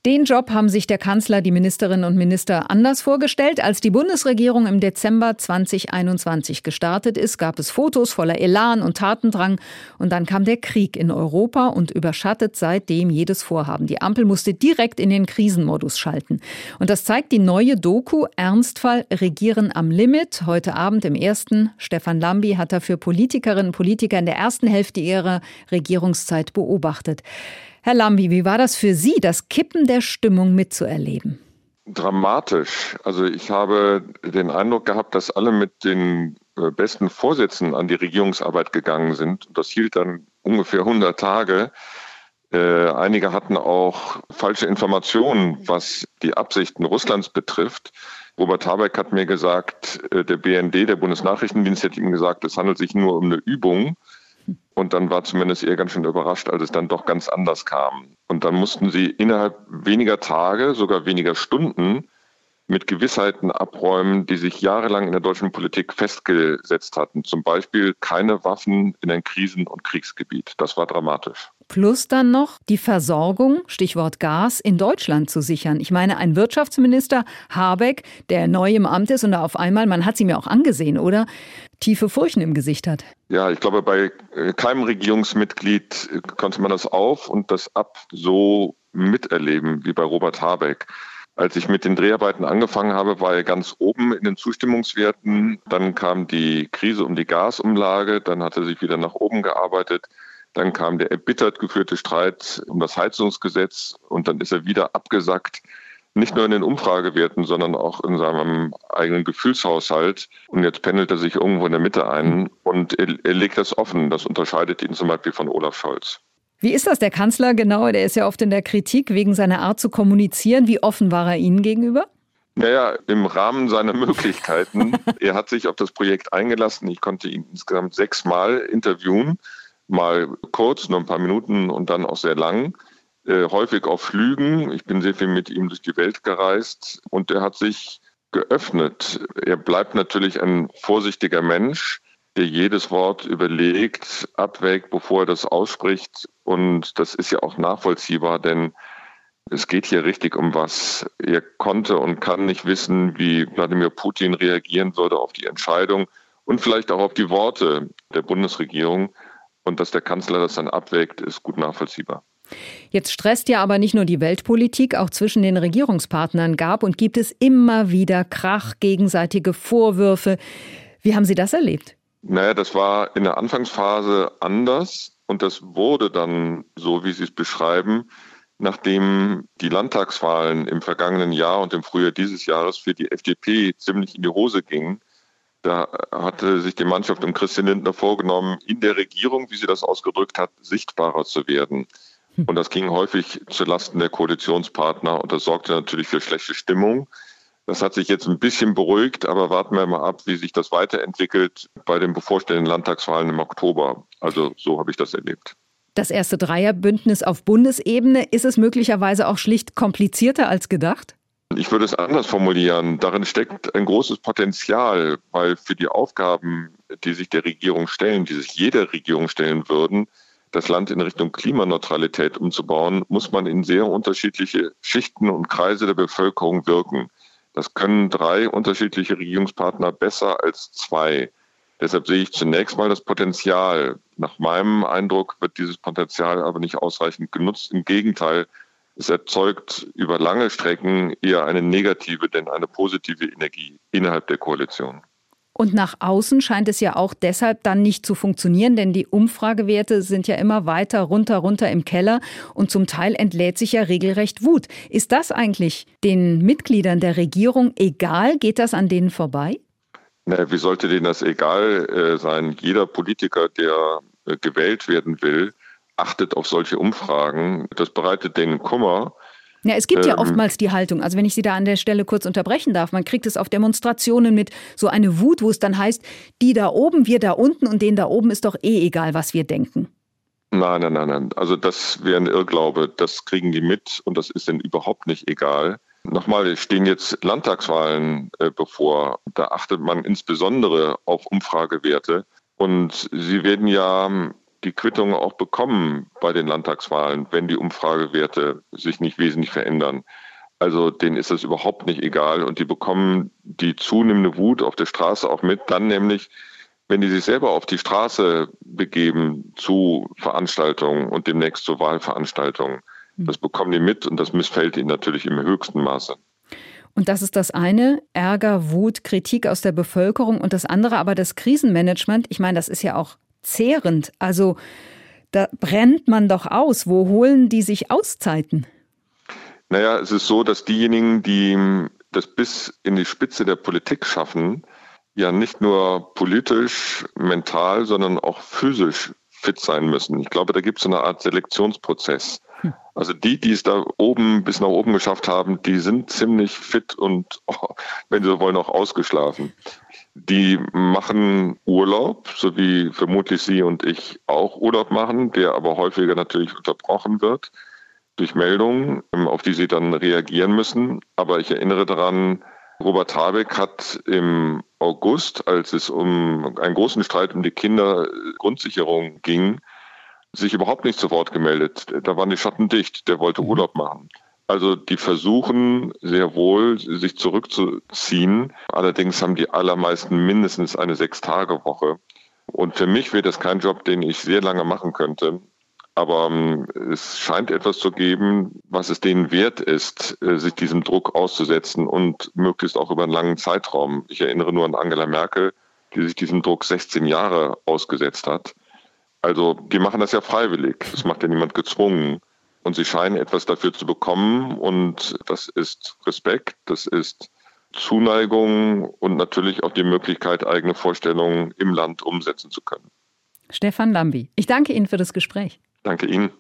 Den Job haben sich der Kanzler, die Ministerinnen und Minister anders vorgestellt. Als die Bundesregierung im Dezember 2021 gestartet ist, gab es Fotos voller Elan und Tatendrang. Und dann kam der Krieg in Europa und überschattet seitdem jedes Vorhaben. Die Ampel musste direkt in den Krisenmodus schalten. Und das zeigt die neue Doku Ernstfall Regieren am Limit. Heute Abend im ersten. Stefan Lambi hat dafür Politikerinnen und Politiker in der ersten Hälfte ihrer Regierungszeit beobachtet. Herr Lambi, wie war das für Sie, das Kippen der Stimmung mitzuerleben? Dramatisch. Also ich habe den Eindruck gehabt, dass alle mit den besten Vorsätzen an die Regierungsarbeit gegangen sind. Das hielt dann ungefähr 100 Tage. Einige hatten auch falsche Informationen, was die Absichten Russlands betrifft. Robert Habeck hat mir gesagt, der BND, der Bundesnachrichtendienst, hat ihm gesagt, es handelt sich nur um eine Übung. Und dann war zumindest er ganz schön überrascht, als es dann doch ganz anders kam. Und dann mussten sie innerhalb weniger Tage, sogar weniger Stunden, mit Gewissheiten abräumen, die sich jahrelang in der deutschen Politik festgesetzt hatten. Zum Beispiel keine Waffen in ein Krisen- und Kriegsgebiet. Das war dramatisch. Plus dann noch die Versorgung, Stichwort Gas, in Deutschland zu sichern. Ich meine, ein Wirtschaftsminister, Habeck, der neu im Amt ist und da auf einmal, man hat sie mir auch angesehen, oder? Tiefe Furchen im Gesicht hat. Ja, ich glaube, bei keinem Regierungsmitglied konnte man das auf und das ab so miterleben wie bei Robert Habeck. Als ich mit den Dreharbeiten angefangen habe, war er ganz oben in den Zustimmungswerten. Dann kam die Krise um die Gasumlage, dann hat er sich wieder nach oben gearbeitet. Dann kam der erbittert geführte Streit um das Heizungsgesetz und dann ist er wieder abgesackt. Nicht nur in den Umfragewerten, sondern auch in seinem eigenen Gefühlshaushalt. Und jetzt pendelt er sich irgendwo in der Mitte ein und er legt das offen. Das unterscheidet ihn zum Beispiel von Olaf Scholz. Wie ist das, der Kanzler genau? Der ist ja oft in der Kritik wegen seiner Art zu kommunizieren. Wie offen war er Ihnen gegenüber? Naja, im Rahmen seiner Möglichkeiten. Er hat sich auf das Projekt eingelassen. Ich konnte ihn insgesamt 6 Mal interviewen. Mal kurz, nur ein paar Minuten und dann auch sehr lang. Häufig auf Flügen. Ich bin sehr viel mit ihm durch die Welt gereist und er hat sich geöffnet. Er bleibt natürlich ein vorsichtiger Mensch, der jedes Wort überlegt, abwägt, bevor er das ausspricht. Und das ist ja auch nachvollziehbar, denn es geht hier richtig um was. Er konnte und kann nicht wissen, wie Wladimir Putin reagieren würde auf die Entscheidung und vielleicht auch auf die Worte der Bundesregierung. Und dass der Kanzler das dann abwägt, ist gut nachvollziehbar. Jetzt stresst ja aber nicht nur die Weltpolitik, auch zwischen den Regierungspartnern gab und gibt es immer wieder Krach, gegenseitige Vorwürfe. Wie haben Sie das erlebt? Naja, das war in der Anfangsphase anders und das wurde dann so, wie Sie es beschreiben, nachdem die Landtagswahlen im vergangenen Jahr und im Frühjahr dieses Jahres für die FDP ziemlich in die Hose gingen. Da hatte sich die Mannschaft um Christian Lindner vorgenommen, in der Regierung, wie sie das ausgedrückt hat, sichtbarer zu werden. Und das ging häufig zulasten der Koalitionspartner und das sorgte natürlich für schlechte Stimmung. Das hat sich jetzt ein bisschen beruhigt, aber warten wir mal ab, wie sich das weiterentwickelt bei den bevorstehenden Landtagswahlen im Oktober. Also so habe ich das erlebt. Das erste Dreierbündnis auf Bundesebene, ist es möglicherweise auch schlicht komplizierter als gedacht? Ich würde es anders formulieren. Darin steckt ein großes Potenzial, weil für die Aufgaben, die sich der Regierung stellen, die sich jeder Regierung stellen würden, das Land in Richtung Klimaneutralität umzubauen, muss man in sehr unterschiedliche Schichten und Kreise der Bevölkerung wirken. Das können 3 unterschiedliche Regierungspartner besser als 2. Deshalb sehe ich zunächst mal das Potenzial. Nach meinem Eindruck wird dieses Potenzial aber nicht ausreichend genutzt. Im Gegenteil, es erzeugt über lange Strecken eher eine negative, denn eine positive Energie innerhalb der Koalition. Und nach außen scheint es ja auch deshalb dann nicht zu funktionieren, denn die Umfragewerte sind ja immer weiter runter im Keller und zum Teil entlädt sich ja regelrecht Wut. Ist das eigentlich den Mitgliedern der Regierung egal? Geht das an denen vorbei? Na, wie sollte denen das egal sein? Jeder Politiker, der gewählt werden will, achtet auf solche Umfragen. Das bereitet denen Kummer. Ja, es gibt ja oftmals die Haltung, also wenn ich Sie da an der Stelle kurz unterbrechen darf, man kriegt es auf Demonstrationen mit, so eine Wut, wo es dann heißt, die da oben, wir da unten und denen da oben ist doch egal, was wir denken. Nein. Also das wäre ein Irrglaube, das kriegen die mit und das ist denen überhaupt nicht egal. Nochmal, es stehen jetzt Landtagswahlen bevor, da achtet man insbesondere auf Umfragewerte und sie werden ja die Quittungen auch bekommen bei den Landtagswahlen, wenn die Umfragewerte sich nicht wesentlich verändern. Also denen ist das überhaupt nicht egal und die bekommen die zunehmende Wut auf der Straße auch mit, dann nämlich, wenn die sich selber auf die Straße begeben zu Veranstaltungen und demnächst zu Wahlveranstaltungen. Das bekommen die mit und das missfällt ihnen natürlich im höchsten Maße. Und das ist das eine, Ärger, Wut, Kritik aus der Bevölkerung und das andere aber das Krisenmanagement. Ich meine, das ist ja auch zehrend. Also da brennt man doch aus. Wo holen die sich Auszeiten? Naja, es ist so, dass diejenigen, die das bis in die Spitze der Politik schaffen, ja nicht nur politisch, mental, sondern auch physisch fit sein müssen. Ich glaube, da gibt es so eine Art Selektionsprozess. Also die es da oben bis nach oben geschafft haben, die sind ziemlich fit und, wenn sie so wollen, auch ausgeschlafen. Die machen Urlaub, so wie vermutlich Sie und ich auch Urlaub machen, der aber häufiger natürlich unterbrochen wird durch Meldungen, auf die sie dann reagieren müssen. Aber ich erinnere daran, Robert Habeck hat im August, als es um einen großen Streit um die Kindergrundsicherung ging, sich überhaupt nicht zu Wort gemeldet. Da waren die Schotten dicht, der wollte Urlaub machen. Also die versuchen sehr wohl, sich zurückzuziehen. Allerdings haben die allermeisten mindestens eine 6-Tage-Woche. Und für mich wäre das kein Job, den ich sehr lange machen könnte. Aber es scheint etwas zu geben, was es denen wert ist, sich diesem Druck auszusetzen und möglichst auch über einen langen Zeitraum. Ich erinnere nur an Angela Merkel, die sich diesem Druck 16 Jahre ausgesetzt hat. Also die machen das ja freiwillig. Das macht ja niemand gezwungen. Und sie scheinen etwas dafür zu bekommen. Und das ist Respekt, das ist Zuneigung und natürlich auch die Möglichkeit, eigene Vorstellungen im Land umsetzen zu können. Stefan Lambi, ich danke Ihnen für das Gespräch. Danke Ihnen.